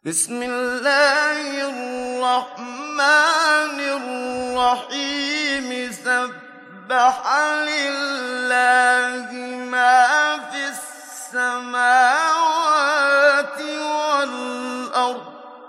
بسم الله الرحمن الرحيم سبح لله ما في السماوات والأرض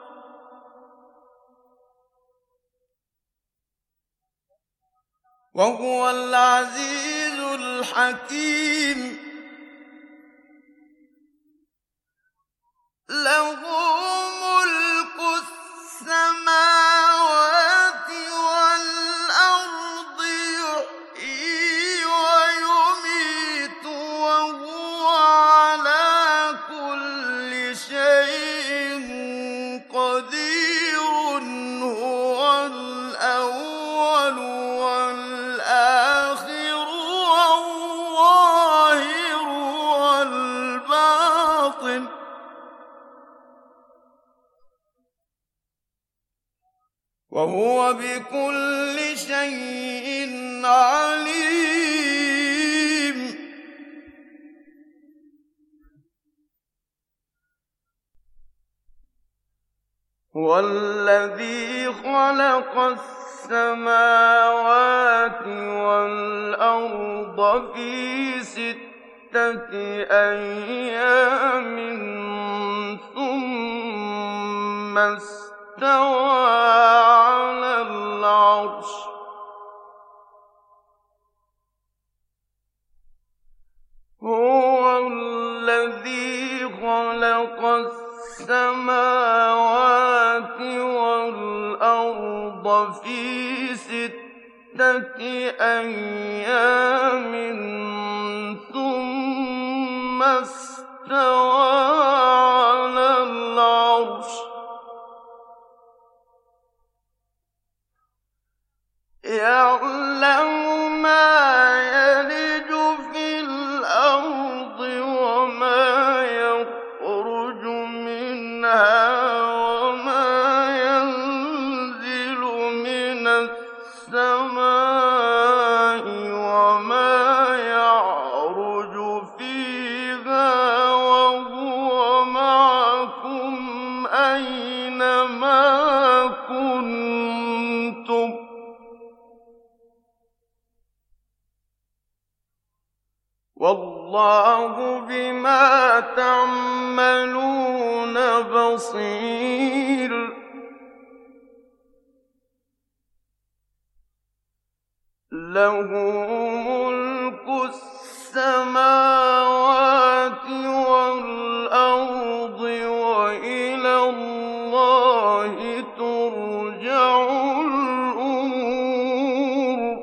وهو العزيز الحكيم له ملك السماوات والأرض يحيي ويميت وهو على كل شيء قدير هو الأول والآخر والظاهر والباطن وهو بكل شيء عليم هو الذي خلق السماوات والأرض في 6 أيام ثم استوى على العرش هو الذي خلق السماوات والأرض في 6 أيام ثم استوى على العرش يعلم ما يلج في الأرض وما يخرج منها وما ينزل من السماء وما يعرج فيها وهو معكم أينما كنتم والله بما تعملون بصير له ملك السماوات والأرض وإلى الله ترجع الأمور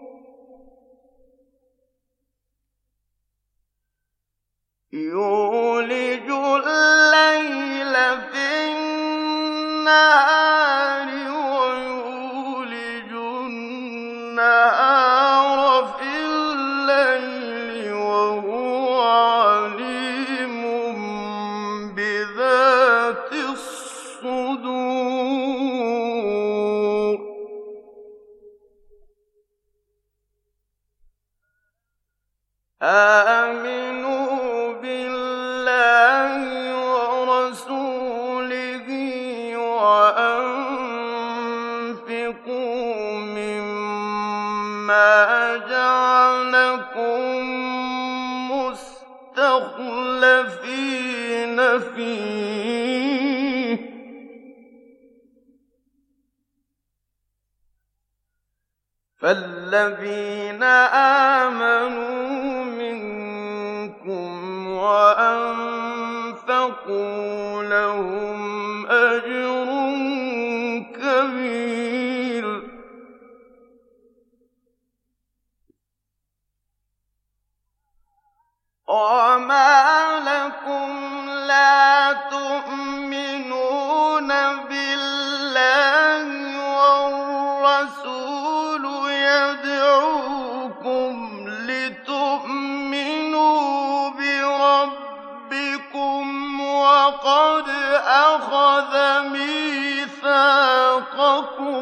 يولج الليل في النهار ويولج النهار في الليل وهو عليم بذات الصدور آمنوا بالله ورسوله وأنفقوا مما جعلكم مستخلفين فيه فالذين آمنوا منكم وأنفقوا لهم أجر كبير وما لكم لا تؤمنون بالله والرسول يدعوكم لتؤمنوا بربكم وقد أخذ ميثاقكم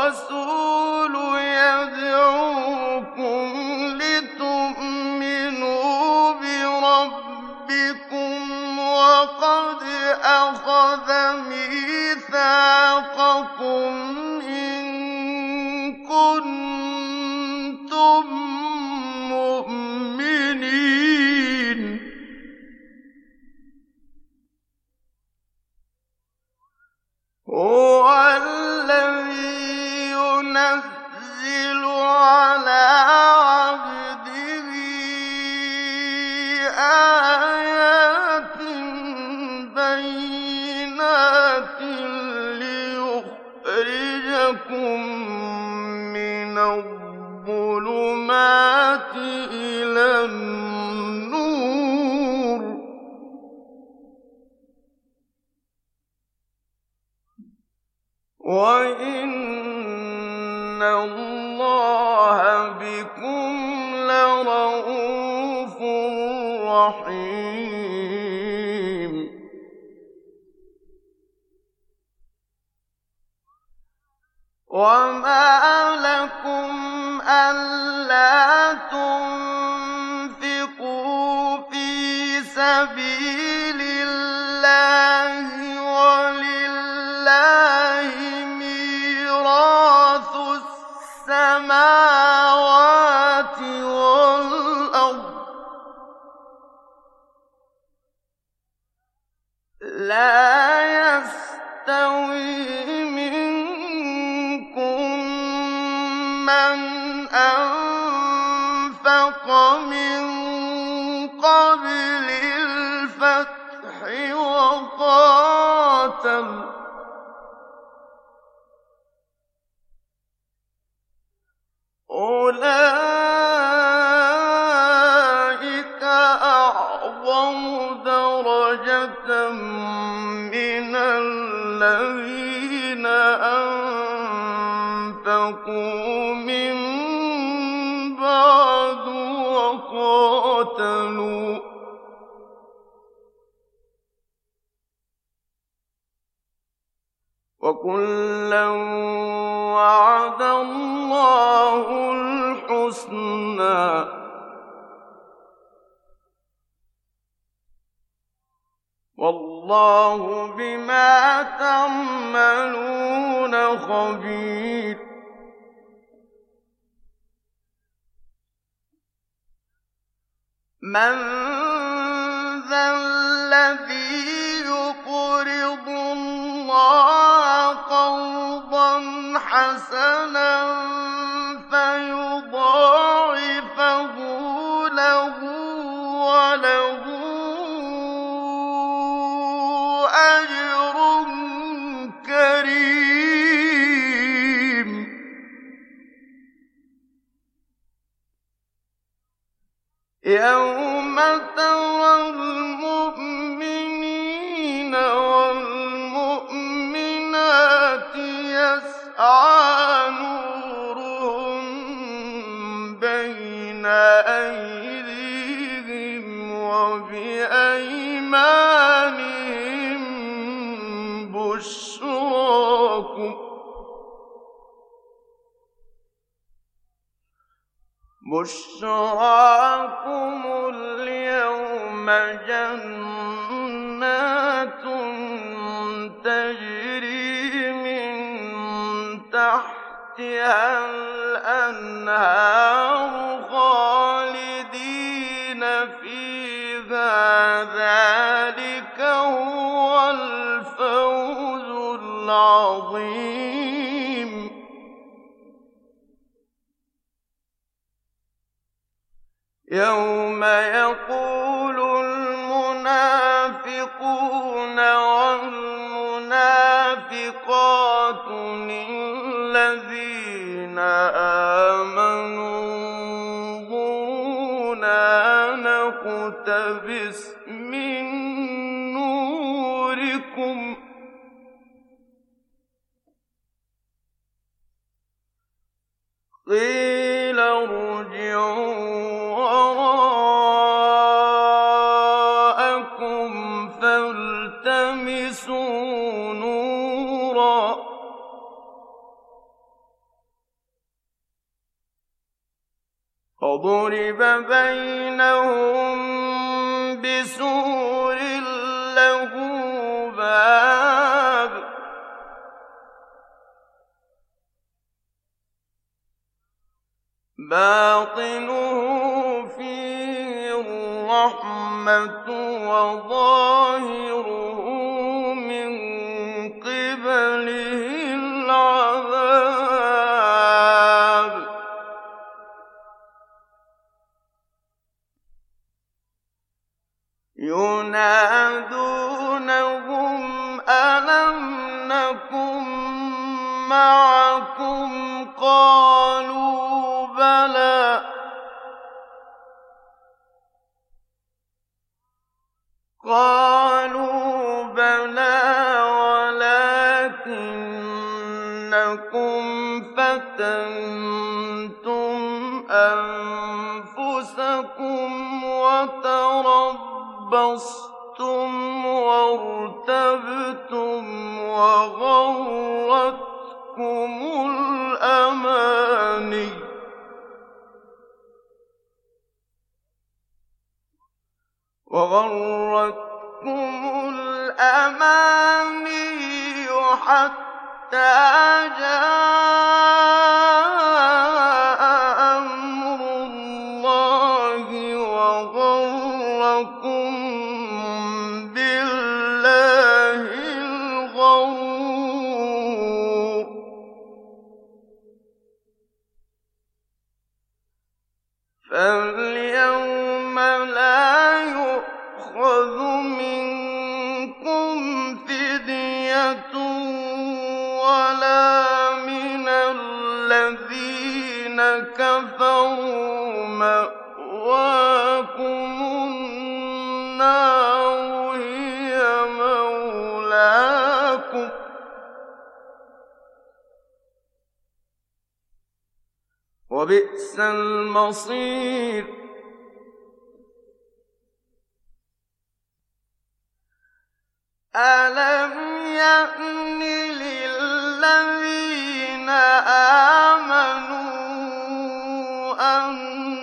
والرسول يدعوكم لتؤمنوا إِلَى النُّورِ وَإِنَّ اللَّهَ بِكُمْ لَرَءُوفٌ رَّحِيمٌ وَمَا لَكُمْ أَلَّا تُنفِقُوا فِي سَبِيلِ اللَّهِ وَلِلَّهِ مِيرَاثُ السَّمَاوَاتِ وَالْأَرْضِ ۚ لَا يَسْتَوِي مِنكُم مَّنْ أَنفَقَ مِن قَبْلِ الْفَتْحِ وَقَاتَلَ ۚ أُولَٰئِكَ أَعْظَمُ دَرَجَةً مِّنَ الَّذِينَ أَنفَقُوا مِن بَعْدُ وَقَاتَلُوا ۚ وَكُلًّا وَعَدَ اللَّهُ الْحُسْنَىٰ ۚ وَاللَّهُ بِمَا تَعْمَلُونَ خَبِيرٌ مَّن ذَا الَّذِي يُقْرِضُ اللَّهَ قَرْضًا حَسَنًا فَيُضَاعِفَهُ لَهُ وَلَهُ أَجْرٌ كَرِيمٌ يَوْمَ تَرَى الْمُؤْمِنِينَ وَالْمُؤْمِنَاتِ يَسْعَىٰ نُورُهُم بَيْنَ أَيْدِيهِمْ وَبِأَيْمَانِهِم بُشْرَاكُمُ الْيَوْمَ جَنَّاتٌ تَجْرِي مِن تَحْتِهَا الْأَنْهَارُ خَالِدِينَ فِيهَا ۚ ذَٰلِكَ هُوَ الْفَوْزُ الْعَظِيمُ يَوْمَ يَقُولُ الْمُنَافِقُونَ وَالْمُنَافِقَاتُ لِلَّذِينَ آمَنُوا انظُرُونَا نَقْتَبِسْ مِن نُّورِكُمْ ۖ قِيلَ ارْجِعُوا وَرَاءَكُمْ فَالْتَمِسُوا نُورًا ۚ فَضُرِبَ بَيْنَهُم بِسُورٍ لَّهُ بَابٌ بَاطِنُهُ فِيهِ الرَّحْمَةُ وَظَاهِرُهُ مِن قِبَلِهِ الْعَذَابُ يُنَادُونَهُمْ أَلَمْ نَكُن مَّعَكُمْ ۖ قَالُوا بَلَىٰ قالوا بلى ولكنكم فتنتم أنفسكم وتربصتم وارتبتم وغرتكم الأماني حتى جاء أمر الله وغركم بالله الغرور فاليوم لا يؤخذ منكم فدية ولا من الذين كفروا مأواكم النار هي مولاكم وبئس المصير ألم يأن للذين آمنوا أن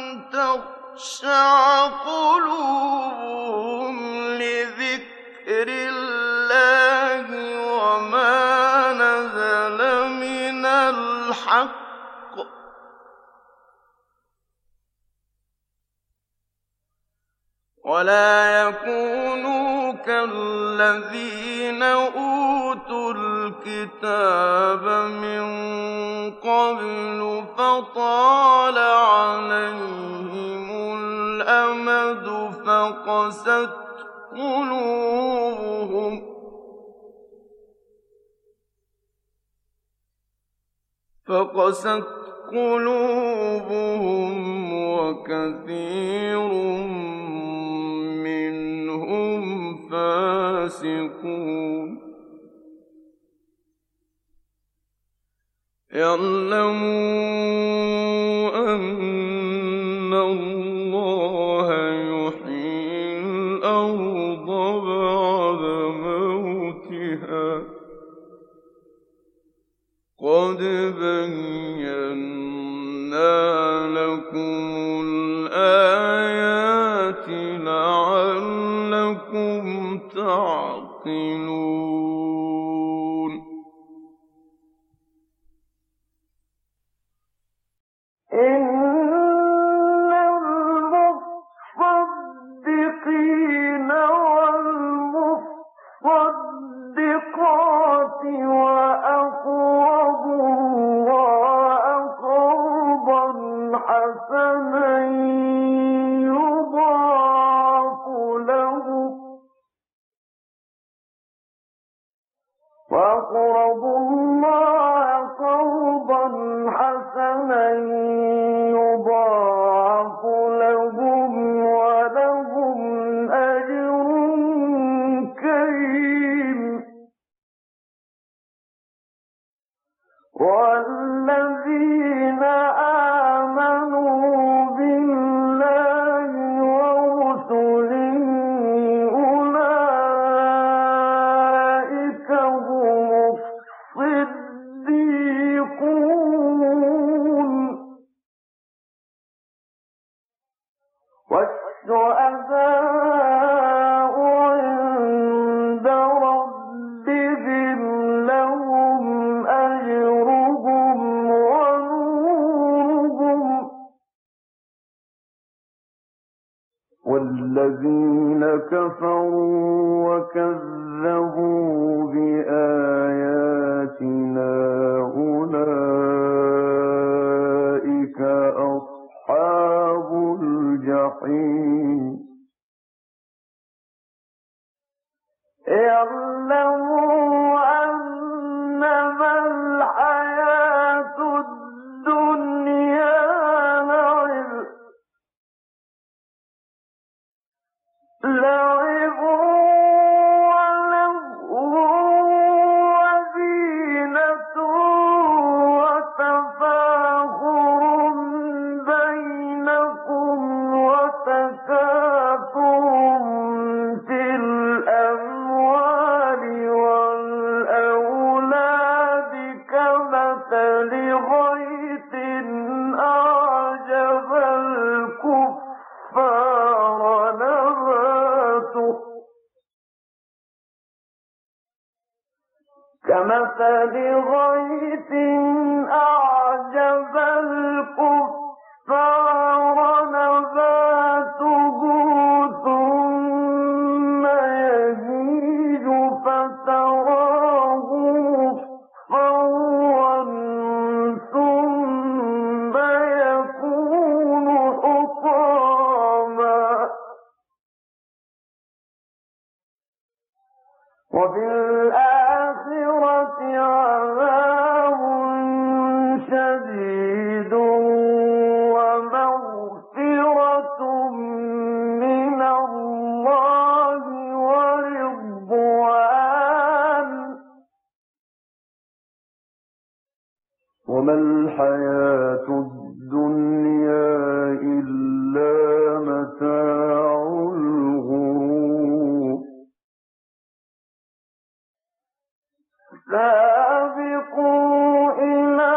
تخشع قلوبهم لذكر الله وما نزل من الحق ولا يكونوا كالذين أوتوا الكتاب من قبل فطال عليهم الأمد فقست قلوبهم وكثير منهم فاسقون اعلموا أن الله يحيي الأرض بعد موتها قد بينا لكم الآيات لعلكم تعقلون إن المصدقين والمصدقات وأقرضوا الله قرضا حسنا يضاعف لهم ولهم أجر كريم والذين آمنوا بالله ورسله أولئك هم الصديقون والشهداء عند ربهم لهم أجرهم ونورهم والذين كفروا وكذبوا بآياتنا أولئك أصحاب الجحيم اعلموا أنما الحياة الدنيا لعب كمثل غيث أعجب الكفار نباته ثم يهيج فتراه مصفرا ثم يكون حطاما وفي الآخرة عذاب شديد ومغفرة من الله ورضوان وما الحياة الدنيا إلا متاع الغرور سابقوا إلى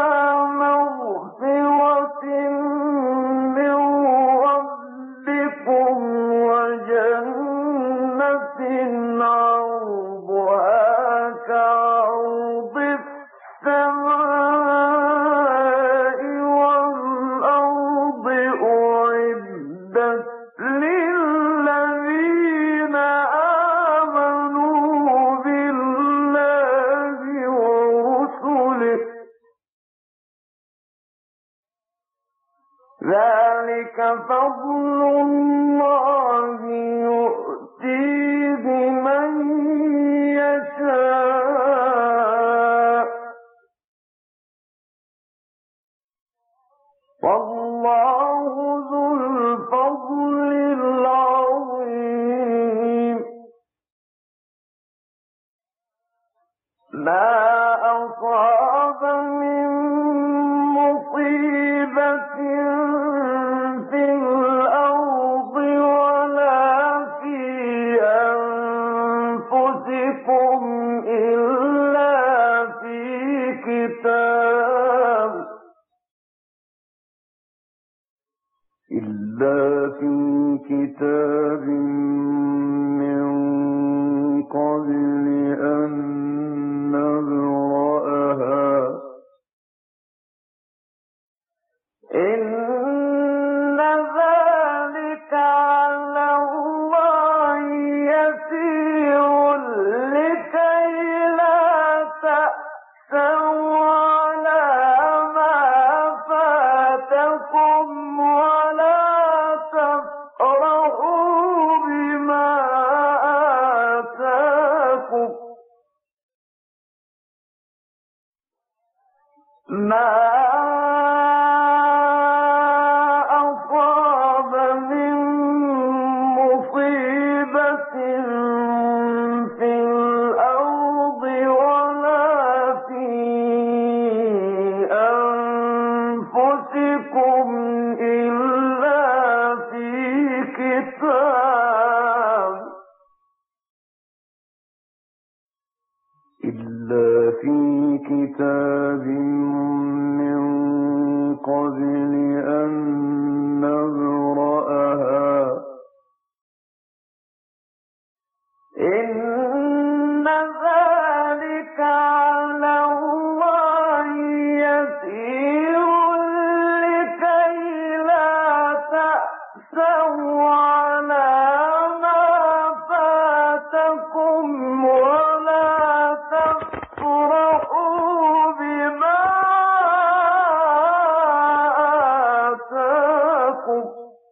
مغفرة من ربكم وجنة عرضها كعرض السماء والأرض أعدت للذين آمنوا بالله ورسله ذلك فضل الله يؤتيه من يشاء والله ذو الفضل العظيم ما أصاب من مصيبة في الأرض ولا في أنفسكم إلا في كتاب من قبل أن نبرأها إن ذلك على الله يسير لكي لا تأسوا على ما فاتكم ولا تفرحوا بما آتاكم ما أصاب من مصيبة في الأرض ولا في أنفسكم إلا في كتاب من قبل أن نبرأها إن ذلك على الله يسير لكي لا تأسوا على ما فاتكم ولا تفرحوا بما آتاكم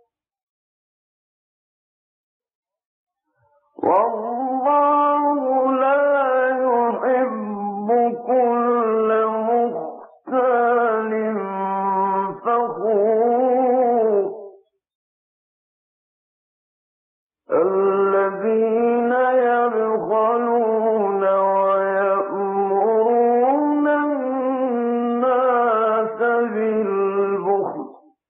والله لا يحب كل مختال فخور الذين يبخلون ويأمرون الناس بالبخل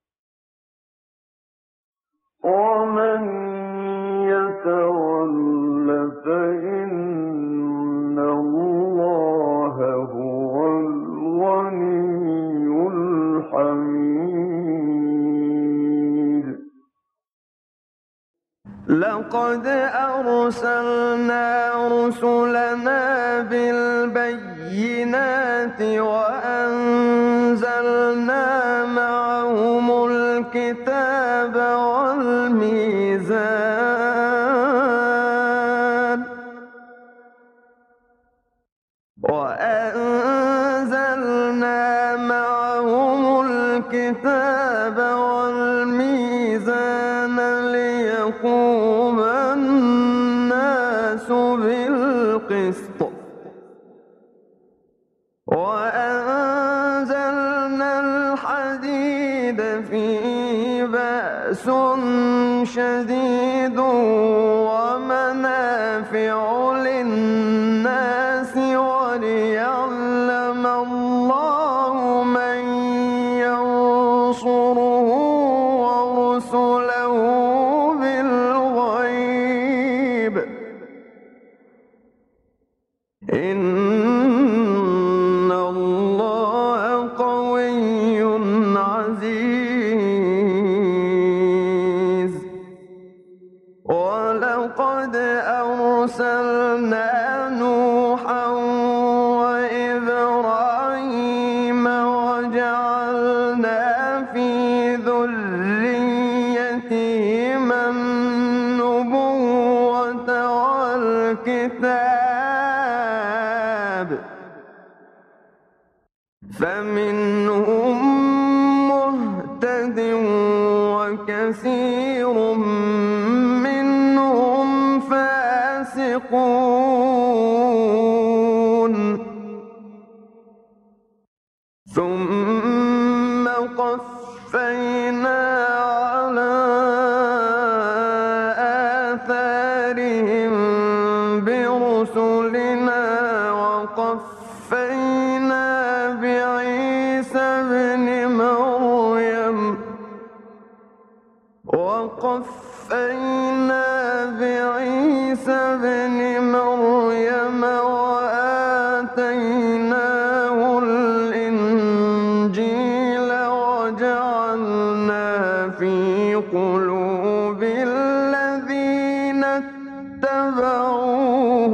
ومن يتول فإن الله هو الغني الحميد لقد أرسلنا رسلنا بالبينات وأنزلنا معهم الكتاب والميزان ليقوم الناس بالقسط وأنزلنا الحديد فيه بأس شديد ومنافع للناس وليعلم الله من ينصره ورسله بالغيب إن الله قوي عزيز ولقد أرسلنا نوحا وإبراهيم وجعلنا في ذريتهما النبوة والكتاب فمنهم مهتد وكثير منهم فاسقون ثم قفينا على آثارهم برسلنا وقفينا بعيسى ابن مريم وآتيناه الإنجيل وجعلنا في قلوب الذين اتبعوه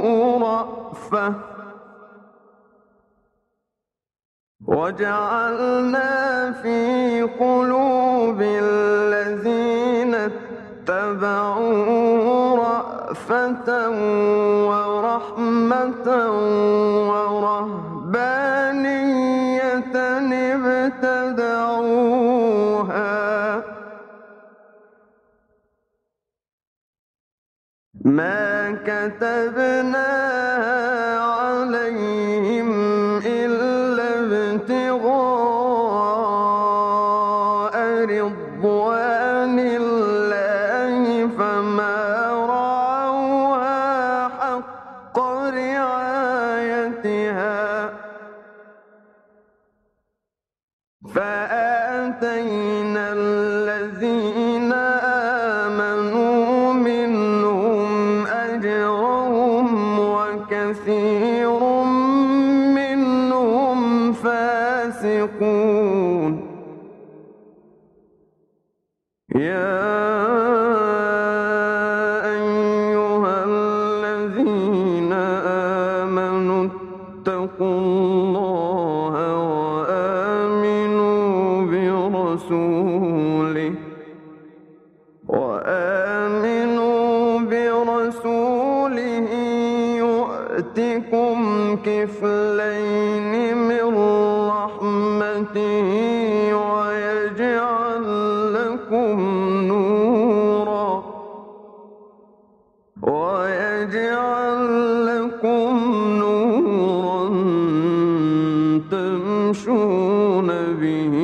رأفة ورحمة ورهبانية ابتدعوها ما كتبناها عليهم إلا ابتغاء رضوان الله فما رعوها حق رعايتها فآتينا الذين آمنوا منهم أجرهم وكثير منهم فاسقون يا أيها الذين آمنوا اتقوا الله وآمنوا برسوله يؤتكم كفلين من رحمته ويجعل لكم نورا تمشون به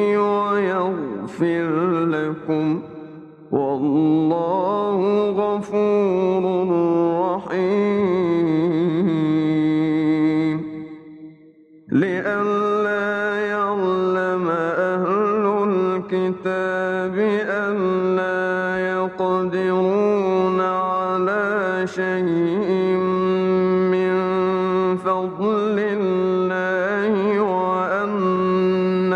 ويغفر لكم والله غفور رحيم لئلا يعلم أهل الكتاب ألا يقدرون على شيء من فضل الله وأن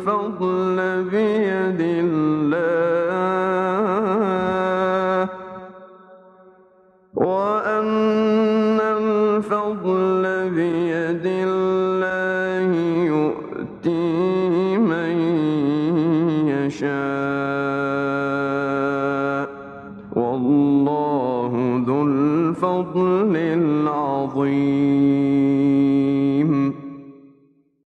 الفضل بيد الله الفضل بيد الله يؤتيه من يشاء والله ذو الفضل العظيم